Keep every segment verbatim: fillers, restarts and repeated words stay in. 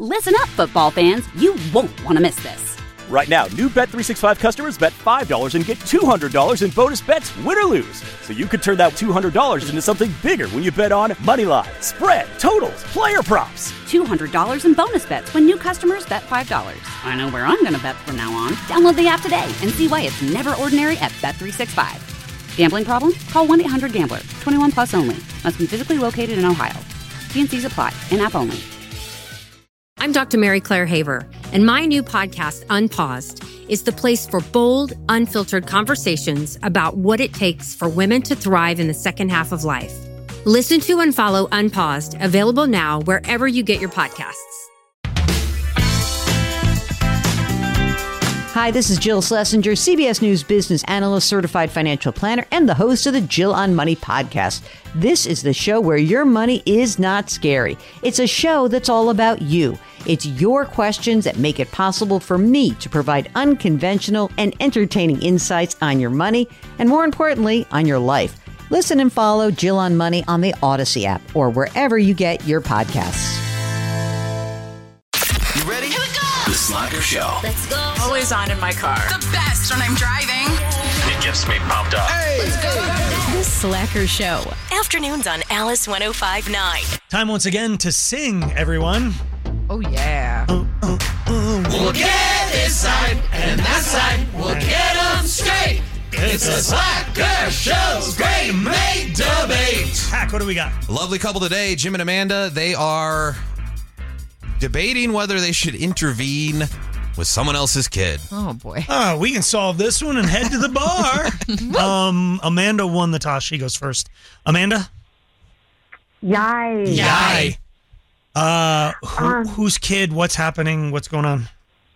Listen up, football fans. You won't want to miss this. Right now, new Bet three sixty-five customers bet five dollars and get two hundred dollars in bonus bets, win or lose. So you could turn that two hundred dollars into something bigger when you bet on money line, spread, totals, player props. two hundred dollars in bonus bets when new customers bet five dollars. I know where I'm going to bet from now on. Download the app today and see why it's never ordinary at Bet three sixty-five. Gambling problem? Call one eight hundred gambler. twenty-one plus only. Must be physically located in Ohio. T and C's apply. In-app only. I'm Doctor Mary Claire Haver, and my new podcast, Unpaused, is the place for bold, unfiltered conversations about what it takes for women to thrive in the second half of life. Listen to and follow Unpaused, available now wherever you get your podcasts. Hi, this is Jill Schlesinger, C B S News business analyst, certified financial planner, and the host of the Jill on Money podcast. This is the show where your money is not scary. It's a show that's all about you. It's your questions that make it possible for me to provide unconventional and entertaining insights on your money, and more importantly, on your life. Listen and follow Jill on Money on the Odyssey app or wherever you get your podcasts. You ready? Here we go! The Slacker Show. Let's go. Always on in my car. The best when I'm driving. It gets me pumped up. Hey! Let's go. The Slacker Show. Afternoons on Alice one oh five point nine. Time once again to sing, everyone. Oh, yeah. Uh, uh, uh, we'll get this side and that side. We'll get them straight. It's a Slacker Show's Great Mate Debate. Hack, what do we got? A lovely couple today, Jim and Amanda. They are debating whether they should intervene with someone else's kid. Oh, boy. Oh, we can solve this one and head to the bar. um, Amanda won the toss. She goes first. Amanda? Yay. Yay. Uh, who, um, whose kid? What's happening? What's going on?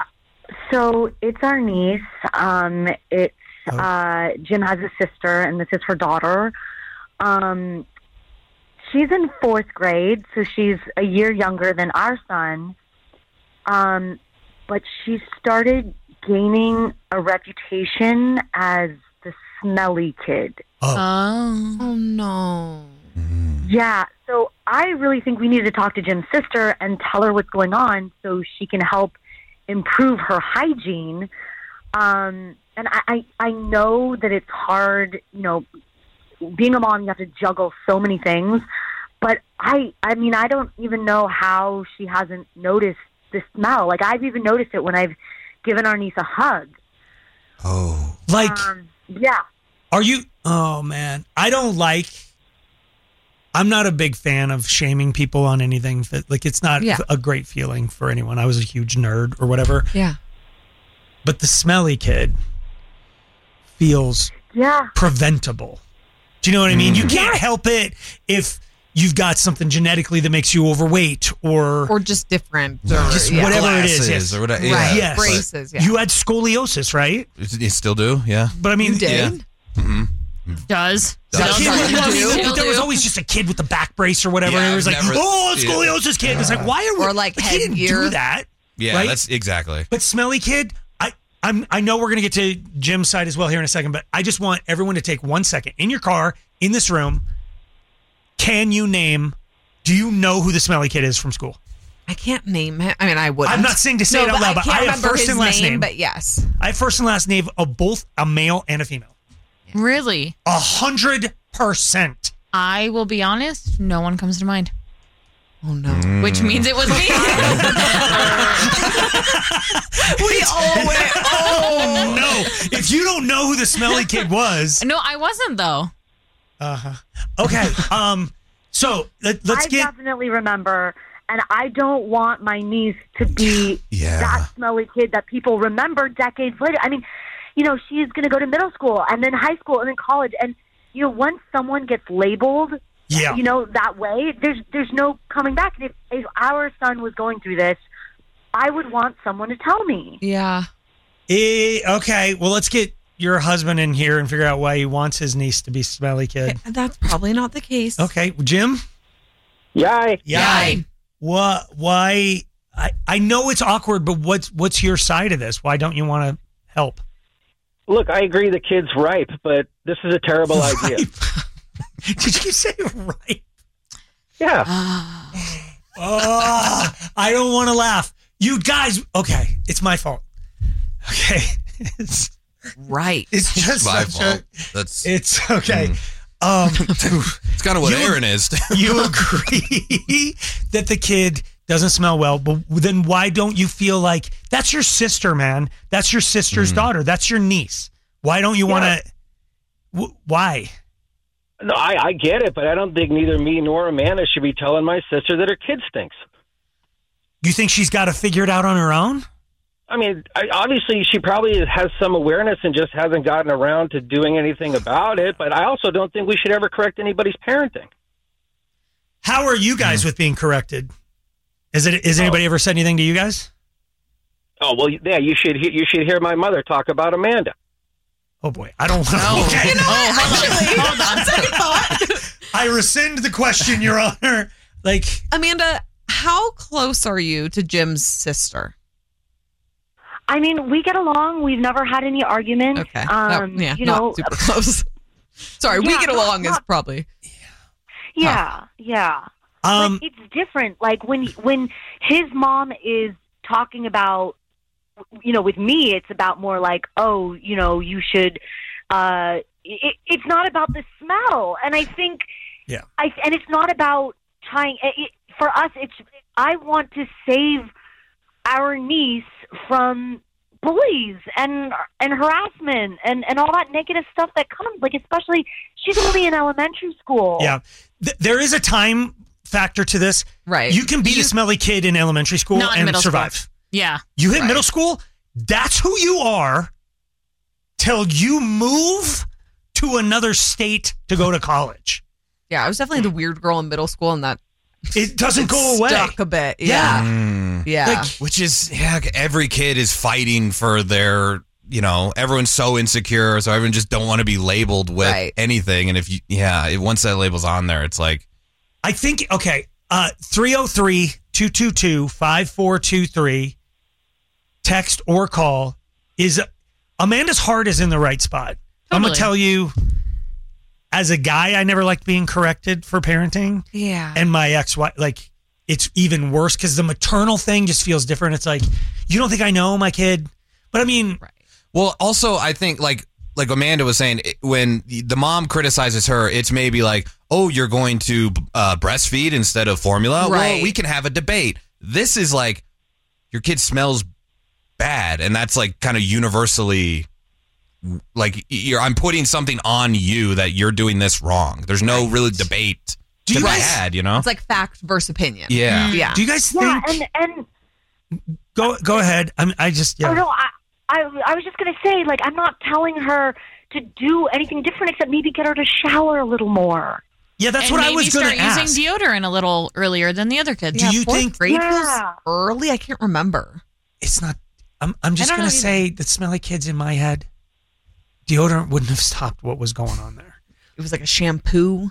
So it's our niece. Um, it's Oh. uh, Jim has a sister, and this is her daughter. Um, she's in fourth grade, so she's a year younger than our son. Um, but she started gaining a reputation as the smelly kid. Oh, Oh, oh no. Yeah, so I really think we need to talk to Jim's sister and tell her what's going on so she can help improve her hygiene. Um, and I, I, I know that it's hard, you know, being a mom, you have to juggle so many things. But I, I mean, I don't even know how she hasn't noticed the smell. Like, I've even noticed it when I've given our niece a hug. Oh. Like, Um, yeah. are you? Oh, man. I don't like. I'm not a big fan of shaming people on anything. That, like, it's not Yeah. a great feeling for anyone. I was a huge nerd or whatever. Yeah. But the smelly kid feels Yeah. preventable. Do you know what I mean? Mm. You can't help it if you've got something genetically that makes you overweight or, Or just different. Or, just yeah. whatever it Glasses is. Yes. or whatever. Right. Yeah. Yes. Braces, yeah. You had scoliosis, right? You still do? Yeah. But I mean, You did? Yeah. Mm-hmm. Does. The Does. kid with- You I mean, do? but there was always just a kid with the back brace or whatever. Yeah, and it was I've like, never- oh, yeah. scoliosis kid. It's like, why are we? Or like he didn't headgear. do that. Yeah, right? that's exactly. But smelly kid, I, I'm, I know we're going to get to Jim's side as well here in a second, but I just want everyone to take one second in your car, in this room. Can you name, do you know who the smelly kid is from school? I can't name him. I mean, I wouldn't. I'm not saying to say no, it out loud, but I, can't I have remember first his and last name. But yes. I have first and last name of both a male and a female. Really? A hundred percent. I will be honest, no one comes to mind. Oh, no. Mm. Which means it was me. We all went, oh no. If you don't know who the smelly kid was. No, I wasn't, though. Uh-huh. Okay. Um, so let, let's I get. definitely remember, and I don't want my niece to be Yeah. that smelly kid that people remember decades later. I mean, you know, she's going to go to middle school and then high school and then college. And, you know, once someone gets labeled, Yeah. you know, that way, there's there's no coming back. And if, if our son was going through this, I would want someone to tell me. Yeah. Eh, okay. Well, let's get your husband in here and figure out why he wants his niece to be smelly kid. That's probably not the case. Okay. Jim? Yay. Yay. What? Why? I, I know it's awkward, but what's what's your side of this? Why don't you want to help? Look, I agree the kid's ripe, but this is a terrible idea. Did you say ripe? Yeah. Oh, I don't want to laugh. You guys, okay, it's my fault. Okay. It's, right. It's just my such fault. a, That's it's okay. Um, it's kind of what you- Aaron is. You agree that the kid doesn't smell well, but then why don't you feel like that's your sister, man? That's your sister's Mm. daughter. That's your niece. Why don't you Yeah. want to? W- why? No, I, I get it, but I don't think neither me nor Amanda should be telling my sister that her kid stinks. You think she's got to figure it out on her own? I mean, I, obviously she probably has some awareness and just hasn't gotten around to doing anything about it, but I also don't think we should ever correct anybody's parenting. How are you guys with being corrected? Is it? Has anybody ever said anything to you guys? Oh, well, yeah, you should he- you should hear my mother talk about Amanda. Oh boy, I don't. Oh, Okay. you know, oh, hold on. Hold on. I rescind the question, Your Honor. Like, Amanda, how close are you to Jim's sister? I mean, we get along. We've never had any arguments. Okay. Um, No, yeah, you not know, super close. Sorry, we Yeah, get not- along is not- probably. Yeah, yeah. Um, but it's different. Like when when his mom is talking about, you know, with me, it's about more like, oh, you know, you should. Uh, it, it's not about the smell, and I think, yeah, I and it's not about trying. It, for us, it's I want to save our niece from bullies and and harassment and, and all that negative stuff that comes, like especially she's only in elementary school. yeah. Th- there is a time factor to this. Right. You can be the smelly kid in elementary school Not in and middle school. survive. Yeah. You hit Right. middle school, that's who you are till you move to another state to go to college. Yeah, I was definitely the weird girl in middle school, and that It doesn't go away. stuck a bit. Yeah. Yeah. Mm. Yeah. Like, Which is, yeah, every kid is fighting for their, you know, everyone's so insecure, so everyone just don't want to be labeled with Right. anything. And if you, yeah, if, once that label's on there, it's like, I think, okay, uh, three oh three, two two two, five four two three, text or call, is Amanda's heart is in the right spot. I'm going Totally. to tell you, as a guy, I never liked being corrected for parenting. Yeah. And my ex-wife, like, it's even worse because the maternal thing just feels different. It's like, you don't think I know my kid? But I mean, Right. well, also, I think, like, like Amanda was saying, it- when the mom criticizes her, it's maybe like, oh, you're going to uh, breastfeed instead of formula. Well, Right. we can have a debate. This is like, your kid smells bad, and that's like kind of universally, like, you're, I'm putting something on you that you're doing this wrong. There's no really debate Do to you be guys- had, you know? It's like fact versus opinion. Yeah. Yeah. do you guys Yeah, think? and and go go ahead. I mean, I just yeah. oh no, I, I I was just gonna say, like, I'm not telling her to do anything different except maybe get her to shower a little more. Yeah, that's and what I maybe was going start to ask. using deodorant a little earlier than the other kids. Do you fourth think- grade Yeah. was early? I can't remember. It's not. I'm. I'm just I don't going to know say that smelly kids in my head, deodorant wouldn't have stopped what was going on there. It was like a shampoo.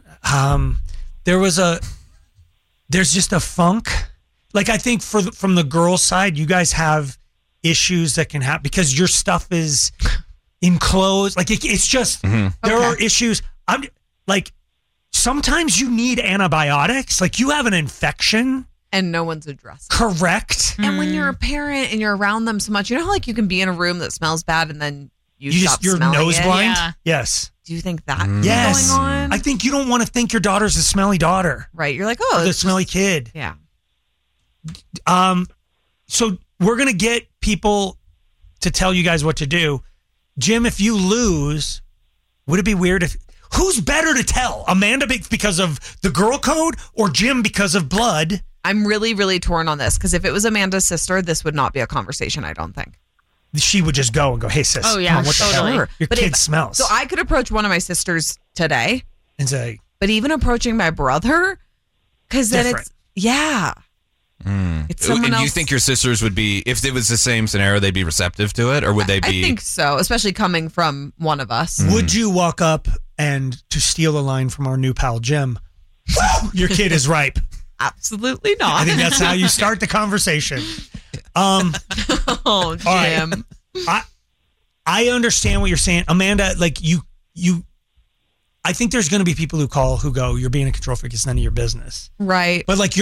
Um, there was a. There's just a funk. Like, I think for the, from the girls' side, you guys have issues that can happen because your stuff is enclosed. Like it, it's just Mhm. there Okay. are issues. I'm like sometimes you need antibiotics. Like you have an infection. And no one's addressed. Correct. And when you're a parent and you're around them so much, you know how like you can be in a room that smells bad and then you, You stop just you're smelling nose it? blind. Yeah. Yes. Do you think that Mm. is Yes. going on? I think you don't want to think your daughter's a smelly daughter. right. You're like, oh, Or the it's smelly kid. yeah. Um, so we're gonna get people to tell you guys what to do. Jim, if you lose, would it be weird if who's better to tell? Amanda be- because of the girl code or Jim because of blood? I'm really, really torn on this because if it was Amanda's sister, this would not be a conversation, I don't think. She would just go and go, "Hey sis, Oh, yeah, come on, what the totally. hell? Your But kid if- smells." So I could approach one of my sisters today, and say, but even approaching my brother, because then Different. it's, yeah. Mm. It's someone and do you else- think your sisters would be, if it was the same scenario, they'd be receptive to it, or would they be? I think so, especially coming from one of us. would you walk up and to steal a line from our new pal Jim? Your kid is ripe. Absolutely not. I think that's how you start the conversation. Um, oh, all right. Jim. I I understand what you're saying, Amanda. Like you, you. I think there's going to be people who call who go, "You're being a control freak. It's none of your business." Right. But like you're,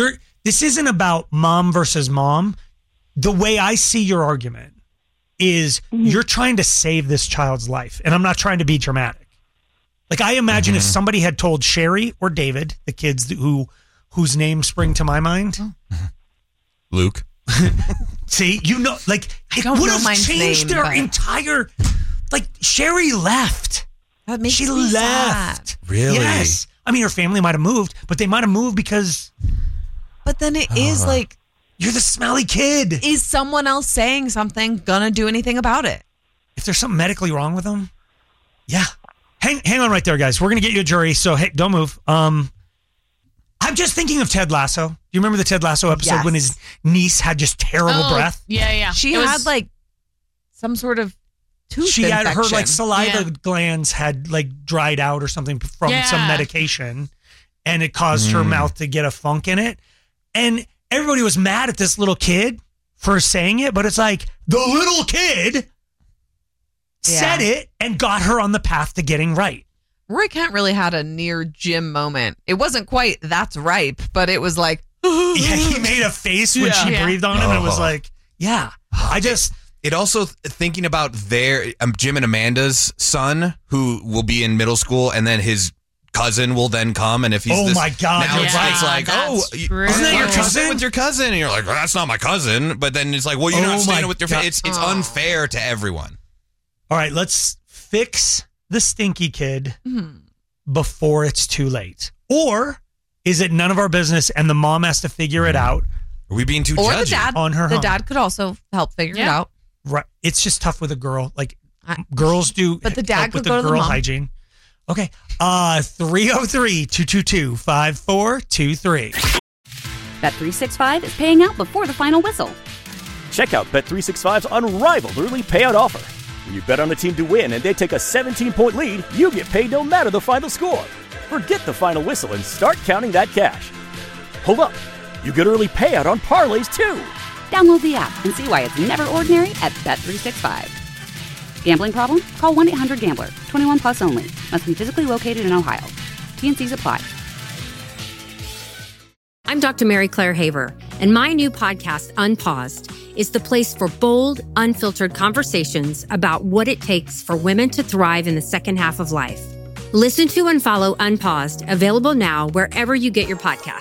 this isn't about mom versus mom. The way I see your argument is mm-hmm. you're trying to save this child's life. And I'm not trying to be dramatic. Like, I imagine mm-hmm. if somebody had told Sherry or David, the kids who whose names spring to my mind. Oh. Luke. See, you know, like, it would have changed name, their but... entire, like, Sherry left. That makes she me left. Sad. Really? Yes. I mean, her family might have moved, but they might have moved because. But then it uh, is like. You're the smelly kid. Is someone else saying something gonna do anything about it? If there's something medically wrong with them, yeah. Hang, hang on right there, guys. We're gonna get you a jury, so hey, don't move. Um, I'm just thinking of Ted Lasso. Do you remember the Ted Lasso episode yes. when his niece had just terrible oh, breath? Yeah, yeah. She it had was, like some sort of tooth She infection. had her like saliva yeah. glands had like dried out or something from yeah. some medication, and it caused mm. her mouth to get a funk in it. And everybody was mad at this little kid for saying it, but it's like the little kid yeah. said it and got her on the path to getting right. Roy Kent really had a near Jim moment. It wasn't quite that's ripe, but it was like yeah, he made a face when yeah. she yeah. breathed on him. And it was like, yeah, I just. It also thinking about their um, Jim and Amanda's son, who will be in middle school, and then his cousin will then come, and if he's oh this, my god, now yeah, it's, it's like oh, true. isn't that your Cousin? cousin with your cousin? And you're like, well, that's not my cousin. But then it's like, well, you're oh not standing with your. God. Fa- it's it's oh. unfair to everyone. All right, let's fix the stinky kid mm-hmm. before it's too late, or is it none of our business and the mom has to figure it out? Are we being too or judgy? the dad on her? The home? dad could also help figure yeah. it out. Right, it's just tough with a girl. Like I, girls do, but the dad help could with go the to the girl mom. hygiene. Okay, uh, three oh three, two two two, five four two three. Bet three sixty-five is paying out before the final whistle. Check out Bet three sixty-five's unrivaled early payout offer. When you bet on a team to win and they take a seventeen-point lead, you get paid no matter the final score. Forget the final whistle and start counting that cash. Hold up. You get early payout on parlays, too. Download the app and see why it's never ordinary at Bet three sixty-five. Gambling problem? Call one eight hundred gambler. twenty-one plus only. Must be physically located in Ohio. T and C's apply. I'm Doctor Mary Claire Haver, and my new podcast, Unpaused, is the place for bold, unfiltered conversations about what it takes for women to thrive in the second half of life. Listen to and follow Unpaused, available now wherever you get your podcasts.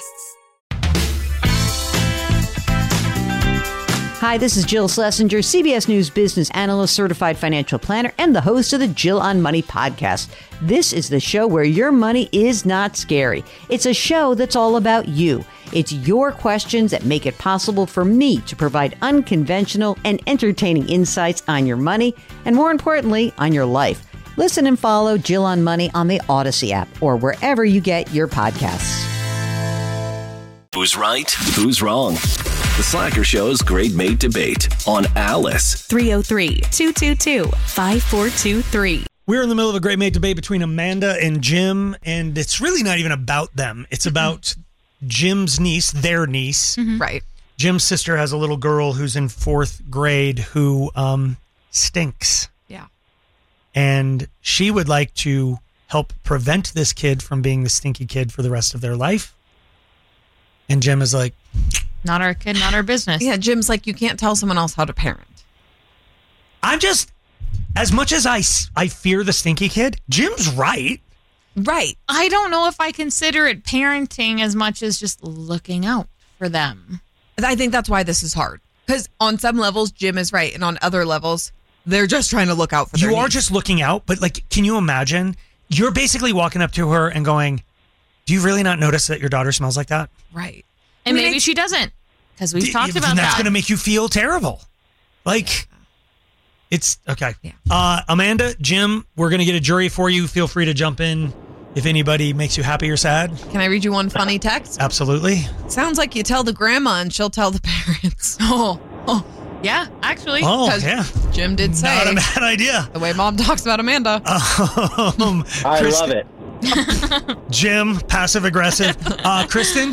Hi, this is Jill Schlesinger, C B S News business analyst, certified financial planner, and the host of the Jill on Money podcast. This is the show where your money is not scary. It's a show that's all about you. It's your questions that make it possible for me to provide unconventional and entertaining insights on your money, and more importantly, on your life. Listen and follow Jill on Money on the Odyssey app or wherever you get your podcasts. Who's right? Who's wrong? The Slacker Show's Grade Mate Debate on Alice. three oh three, two two two, five four two three. We're in the middle of a great mate debate between Amanda and Jim, and it's really not even about them. It's about Jim's niece, their niece. Mm-hmm. Right. Jim's sister has a little girl who's in fourth grade who um, stinks. Yeah. And she would like to help prevent this kid from being the stinky kid for the rest of their life. And Jim is like, not our kid, not our business. Yeah, Jim's like, you can't tell someone else how to parent. I'm just, as much as I, I fear the stinky kid, Jim's right. Right. I don't know if I consider it parenting as much as just looking out for them. I think that's why this is hard. Because on some levels, Jim is right. And on other levels, they're just trying to look out for their You are needs. just looking out, but like, can you imagine? You're basically walking up to her and going, do you really not notice that your daughter smells like that? Right. And I mean, maybe she doesn't, because we've D- talked then about that's that. going to make you feel terrible. Like, it's okay. Yeah. Uh, Amanda, Jim, we're going to get a jury for you. Feel free to jump in if anybody makes you happy or sad. Can I read you one funny text? Absolutely. Sounds like you tell the grandma and she'll tell the parents. Oh, oh, yeah, actually. Oh, 'Cause yeah. Jim did say. Not a bad idea. The way mom talks about Amanda. Um, I Kristen- love it. Jim, passive aggressive. Uh, Kristen?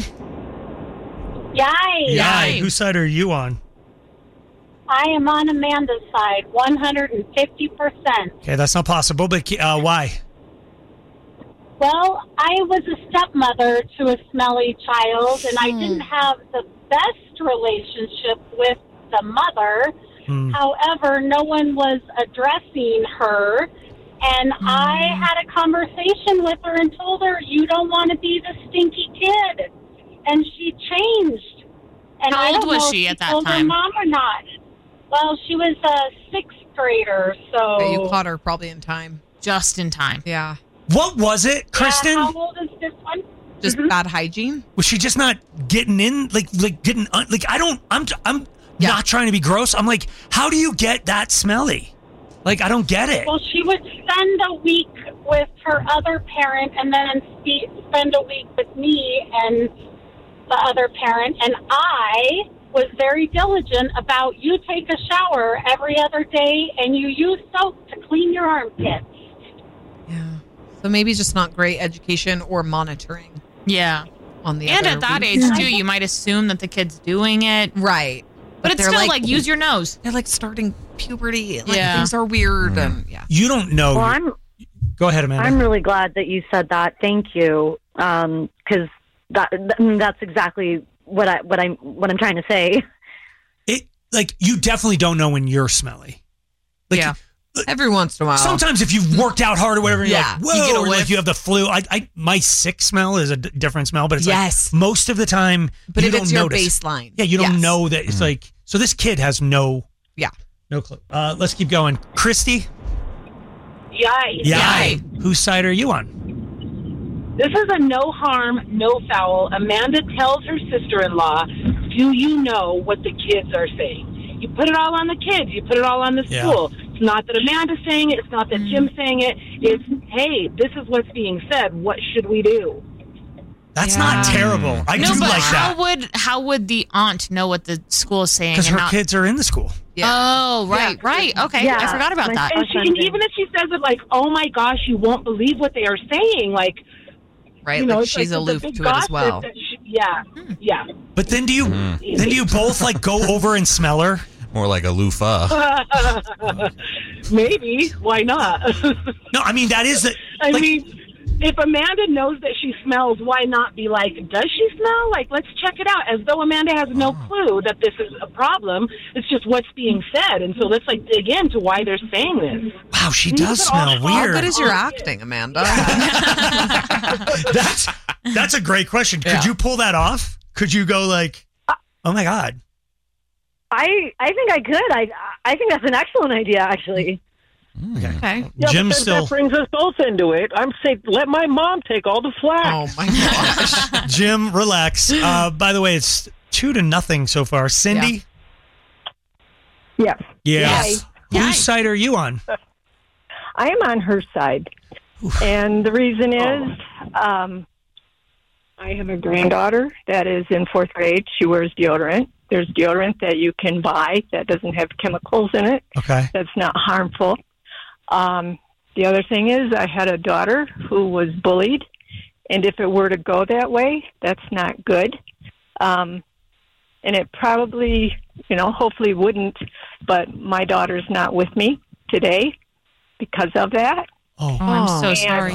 Yay! Yay. Whose side are you on? I am on Amanda's side, one hundred fifty percent. Okay, that's not possible, but uh, why? Well, I was a stepmother to a smelly child, and I didn't have the best relationship with the mother. Hmm. However, no one was addressing her, and I had a conversation with her and told her, you don't want to be the stinky kid. And she changed. And How I old don't was know if she at that told her time? mom or not. Well, she was a sixth grader, so... Okay, you caught her probably in time. Just in time. Yeah. What was it, Kristen? Yeah, how old is this one? Just bad hygiene? Was she just not getting in? Like, like getting un- like I don't. I'm. I'm not trying to be gross. I'm like, how do you get that smelly? Like, I don't get it. Well, she would spend a week with her other parent and then spe- spend a week with me and the other parent. And I was very diligent about you take a shower every other day and you use soap to clean your armpits. So maybe just not great education or monitoring. Yeah. On the And other at that weeks. age, too, you might assume that the kid's doing it. Right. But, But it's they're still like- like, use your nose. They're like starting puberty. Like Yeah. things are weird. And yeah. You don't know. Well, I'm Go ahead, Amanda. I'm really glad that you said that. Thank you, because that that's exactly what I what I'm what I'm trying to say. It like you definitely don't know when you're smelly. Like, yeah. Every once in a while. Sometimes if you've worked out hard or whatever, you're Yeah, like, whoa, you get a or like whiff. you have the flu. I, I, my sick smell is a d- different smell, but it's Yes. like most of the time, But you if don't it's your notice. baseline. Yeah, you don't Yes. know that it's like, so this kid has no, yeah, no clue. Uh, let's keep going. Christy? Yay. Yay. Whose side are you on? This is a no harm, no foul. Amanda tells her sister-in-law, do you know what the kids are saying? You put it all on the kids. You put it all on the Yeah. school. It's not that Amanda's saying it. It's not that Jim's saying it. It's, hey, this is what's being said. What should we do? That's not terrible. I no, do but like how that. would how would the aunt know what the school is saying? Because and her not- kids are in the school. Oh, right, right. Okay, I forgot about that. And, she, and even if she says it like, oh my gosh, you won't believe what they are saying, like, Right, you know, like it's she's like the aloof big to it as gossip well. that she- yeah, yeah. But then do you, then do you both like go over and smell her? More like a loofah. Maybe. Why not? No, I mean, that is the. I mean, if Amanda knows that she smells, why not be like, does she smell? Like, let's check it out. As though Amanda has no clue that this is a problem. It's just what's being said. And so let's, like, dig into why they're saying this. Wow, she You does put all- smell all weird. How good is your acting, Amanda? That's that's a great question. Could Yeah. you pull that off? Could you go like, oh my god? I I think I could. I I think that's an excellent idea, actually. Okay. Yeah, Jim but then still- that brings us both into it. I'm saying, let my mom take all the flack. Oh my gosh. Jim, relax. Uh, by the way, it's two to nothing so far. Cindy? Yes. Yes. Yay. Whose side are you on? I am on her side. And the reason is um, I have a granddaughter that is in fourth grade. She wears deodorant. There's deodorant that you can buy that doesn't have chemicals in it. Okay. That's not harmful. Um, the other thing is I had a daughter who was bullied. And if it were to go that way, that's not good. Um, and it probably, you know, hopefully wouldn't. But my daughter's not with me today because of that. Oh, Oh, I'm so And- sorry.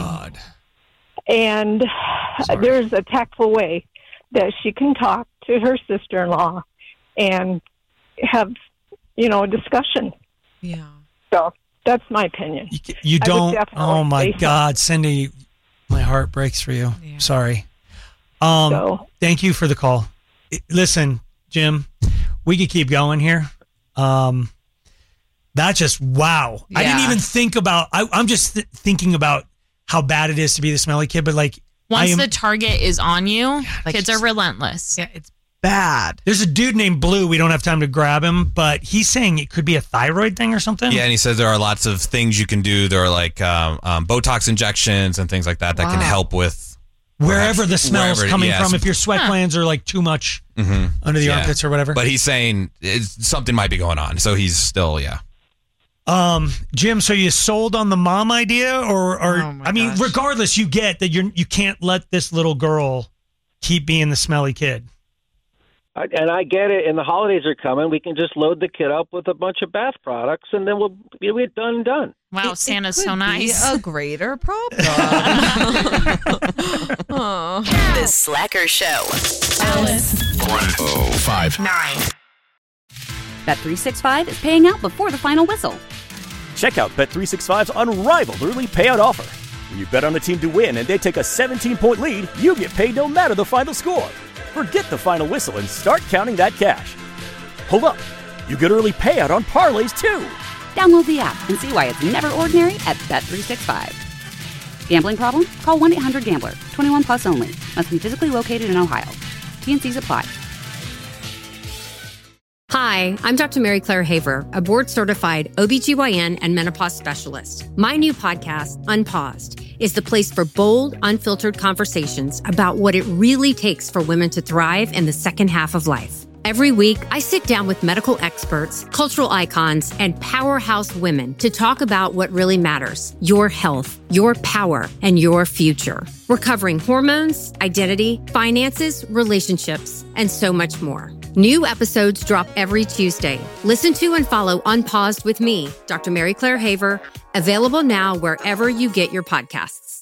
And there's a tactful way that she can talk to her sister-in-law and have, you know, a discussion. Yeah. So that's my opinion. You I would don't. definitely Oh my say so. God, Cindy, my heart breaks for you. Sorry. Um, So- thank you for the call. I- Listen, Jim, we could keep going here. Um, that just wow. I didn't Yeah. even think about. I, I'm just th- thinking about how bad it is to be the smelly kid. But like, I Once am, the target is on you, like kids are just- relentless. Yeah, it's bad. there's a dude named Blue. We don't have time to grab him, but he's saying it could be a thyroid thing or something. Yeah, and he says there are lots of things you can do. There are like um, um, Botox injections and things like that that can Wow. help with Wherever the smell's wherever- coming yes. from, if your sweat Huh. glands are like too much Mhm. under the Yeah. armpits or whatever. But he's saying it's, something might be going on, so he's still yeah. Um, Jim, so you sold on the mom idea, or, or Oh my I mean, gosh. regardless, you get that you're you can't let this little girl keep being the smelly kid. I, and I get it, and the holidays are coming. We can just load the kid up with a bunch of bath products, and then we'll be we're done and done. Wow, It- Santa's it so could nice. Be a greater problem. Oh. The Slacker Show. Alice. one oh five. Nine. Bet three sixty-five is paying out before the final whistle. Check out Bet three sixty-five's unrivaled early payout offer. When you bet on a team to win and they take a seventeen-point lead, you get paid no matter the final score. Forget the final whistle and start counting that cash. Hold up. You get early payout on parlays, too. Download the app and see why it's never ordinary at Bet three sixty-five. Gambling problem? Call one eight hundred gambler. twenty-one plus only. Must be physically located in Ohio. T N Cs apply. Hi, I'm Doctor Mary Claire Haver, a board-certified O B G Y N and menopause specialist. My new podcast, Unpaused, is the place for bold, unfiltered conversations about what it really takes for women to thrive in the second half of life. Every week, I sit down with medical experts, cultural icons, and powerhouse women to talk about what really matters: your health, your power, and your future. We're covering hormones, identity, finances, relationships, and so much more. New episodes drop every Tuesday. Listen to and follow Unpaused with me, Doctor Mary Claire Haver, available now wherever you get your podcasts.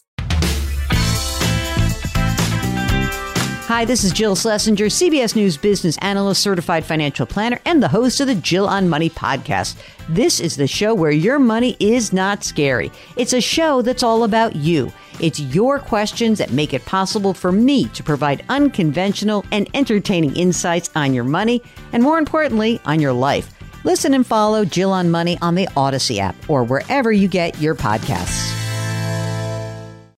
Hi, this is Jill Schlesinger, C B S News business analyst, certified financial planner, and the host of the Jill on Money podcast. This is the show where your money is not scary. It's a show that's all about you. It's your questions that make it possible for me to provide unconventional and entertaining insights on your money, and more importantly, on your life. Listen and follow Jill on Money on the Odyssey app or wherever you get your podcasts.